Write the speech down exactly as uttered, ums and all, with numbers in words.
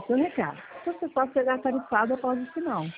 Seu recado. Você pode pegar tarifado após o sinal.